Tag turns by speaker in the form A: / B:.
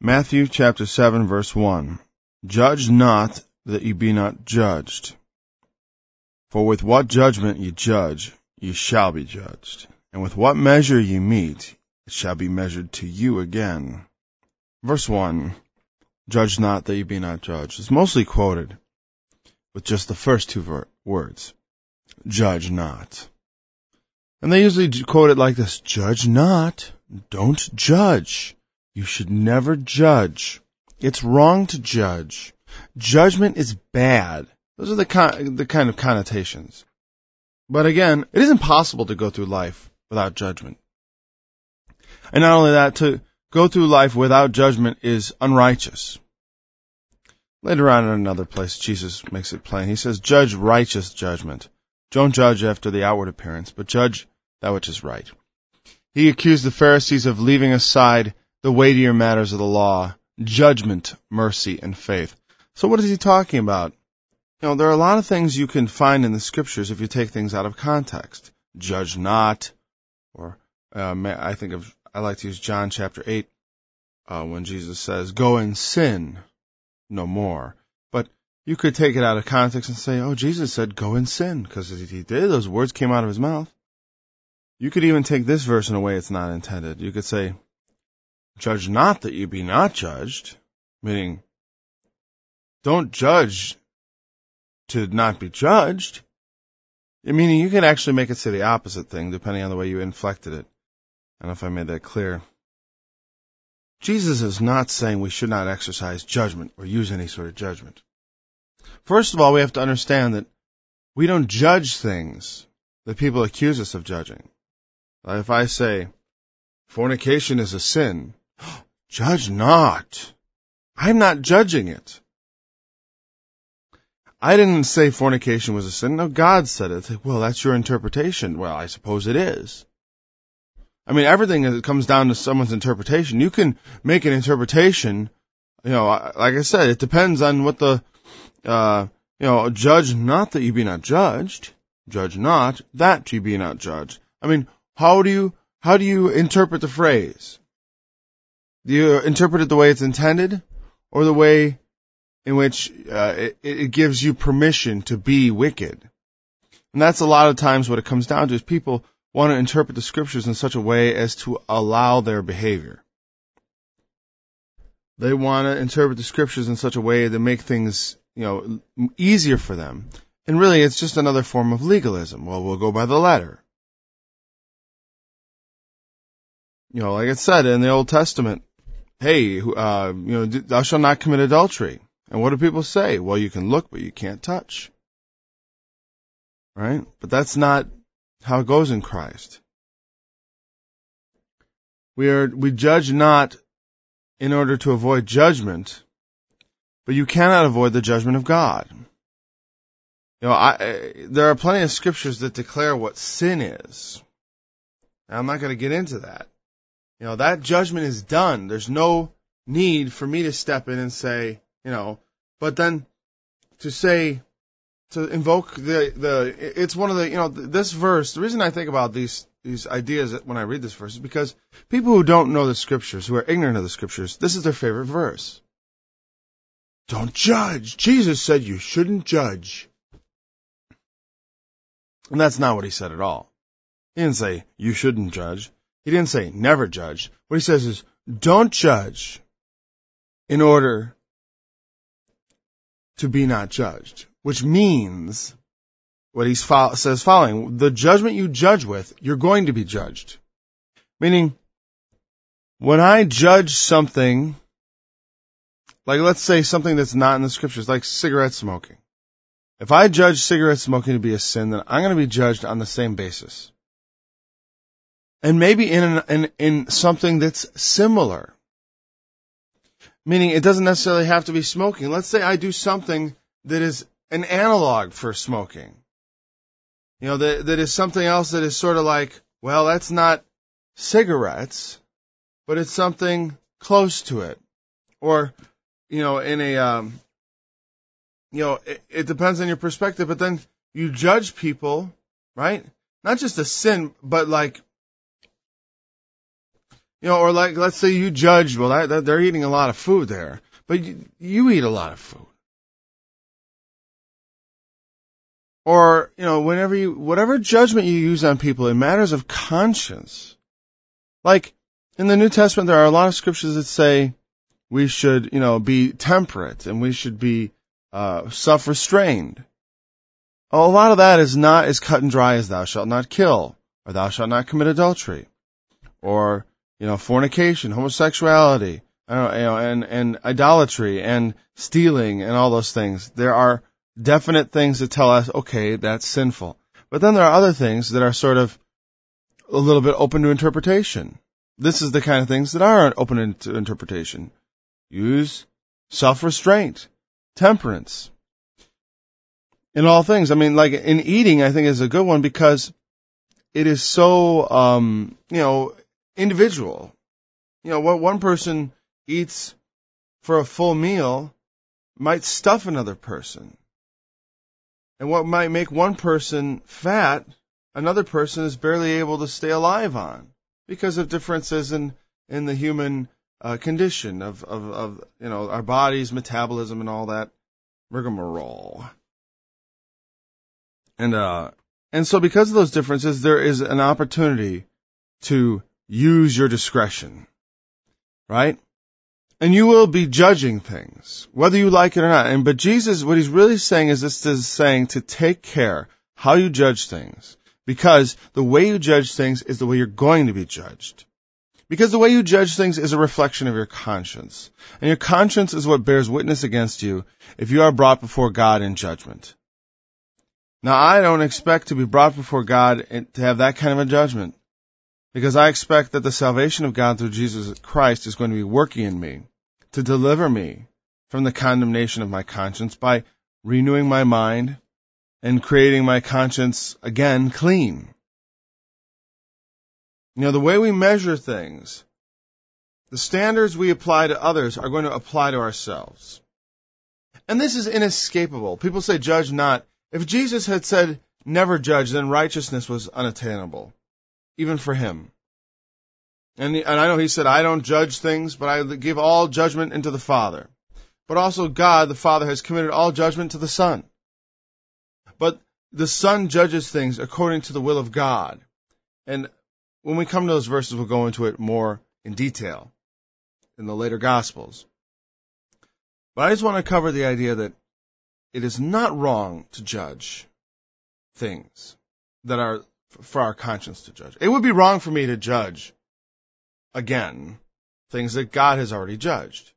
A: Matthew chapter 7, verse 1. Judge not that ye be not judged. For with what judgment ye judge, ye shall be judged. And with what measure ye mete, it shall be measured to you again. Verse 1. Judge not that ye be not judged. It's mostly quoted with just the first two words. Judge not. And they usually quote it like this. Judge not. Don't judge. You should never judge. It's wrong to judge. Judgment is bad. Those are the kind of connotations. But again, it isn't possible to go through life without judgment. And not only that, to go through life without judgment is unrighteous. Later on in another place, Jesus makes it plain. He says, judge righteous judgment. Don't judge after the outward appearance, but judge that which is right. He accused the Pharisees of leaving aside the weightier matters of the law, judgment, mercy, and faith. So what is he talking about? You know, there are a lot of things you can find in the scriptures if you take things out of context. Judge not, or I like to use John chapter 8, when Jesus says, go and sin no more. But you could take it out of context and say, oh, Jesus said, go and sin, because he did. Those words came out of his mouth. You could even take this verse in a way it's not intended. You could say, judge not that you be not judged, meaning don't judge to not be judged. Meaning you could actually make it say the opposite thing depending on the way you inflected it. I don't know if I made that clear. Jesus is not saying we should not exercise judgment or use any sort of judgment. First of all, we have to understand that we don't judge things that people accuse us of judging. If I say, fornication is a sin, judge not. I'm not judging it. I didn't say fornication was a sin. No, God said it. Well, that's your interpretation. Well, I suppose it is. I mean, everything comes down to someone's interpretation. You can make an interpretation, like I said, it depends on what judge not that you be not judged. Judge not that you be not judged. I mean, how do you interpret the phrase? Do you interpret it the way it's intended, or the way in which it gives you permission to be wicked? And that's a lot of times what it comes down to, is people want to interpret the scriptures in such a way as to allow their behavior. They want to interpret the scriptures in such a way to make things, easier for them. And really, it's just another form of legalism. Well, we'll go by the letter. Like it said in the Old Testament, hey, thou shalt not commit adultery. And what do people say? Well, you can look, but you can't touch. Right? But that's not how it goes in Christ. We judge not in order to avoid judgment, but you cannot avoid the judgment of God. There are plenty of scriptures that declare what sin is. Now, I'm not going to get into that. That judgment is done. There's no need for me to step in and say, but then to invoke it's one of this verse. The reason I think about these ideas when I read this verse is because people who don't know the scriptures, who are ignorant of the scriptures, this is their favorite verse. Don't judge. Jesus said you shouldn't judge. And that's not what he said at all. He didn't say you shouldn't judge. He didn't say never judge. What he says is don't judge in order to be not judged, which means what he says following, the judgment you judge with, you're going to be judged. Meaning, when I judge something, like let's say something that's not in the scriptures, like cigarette smoking. If I judge cigarette smoking to be a sin, then I'm going to be judged on the same basis. And maybe in something that's similar. Meaning it doesn't necessarily have to be smoking. Let's say I do something that is an analog for smoking. That is something else that is sort of like, well, that's not cigarettes, but it's something close to it. Or, it depends on your perspective, but then you judge people, right? Not just a sin, but like, Or like, let's say you judge, well, they're eating a lot of food there, but you eat a lot of food. Or, whatever judgment you use on people in matters of conscience. Like, in the New Testament, there are a lot of scriptures that say we should, be temperate and we should be, self-restrained. A lot of that is not as cut and dry as thou shalt not kill, or thou shalt not commit adultery, or, fornication, homosexuality, and idolatry, and stealing, and all those things. There are definite things that tell us, okay, that's sinful. But then there are other things that are sort of a little bit open to interpretation. This is the kind of things that are open to interpretation. Use self-restraint, temperance. In all things. I mean, like in eating, I think is a good one because it is so, individual. What one person eats for a full meal might stuff another person. And what might make one person fat, another person is barely able to stay alive on because of differences in the human condition of our body's metabolism and all that rigmarole. And so because of those differences, there is an opportunity to use your discretion, right? And you will be judging things, whether you like it or not. But Jesus, what he's really saying is saying to take care how you judge things, because the way you judge things is the way you're going to be judged. Because the way you judge things is a reflection of your conscience. And your conscience is what bears witness against you if you are brought before God in judgment. Now, I don't expect to be brought before God and to have that kind of a judgment, because I expect that the salvation of God through Jesus Christ is going to be working in me to deliver me from the condemnation of my conscience by renewing my mind and creating my conscience again clean. The way we measure things, the standards we apply to others are going to apply to ourselves. And this is inescapable. People say, judge not. If Jesus had said, never judge, then righteousness was unattainable, even for him. And I know he said, I don't judge things, but I give all judgment into the Father. But also God, the Father, has committed all judgment to the Son. But the Son judges things according to the will of God. And when we come to those verses, we'll go into it more in detail in the later Gospels. But I just want to cover the idea that it is not wrong to judge things that are for our conscience to judge. It would be wrong for me to judge, again, things that God has already judged.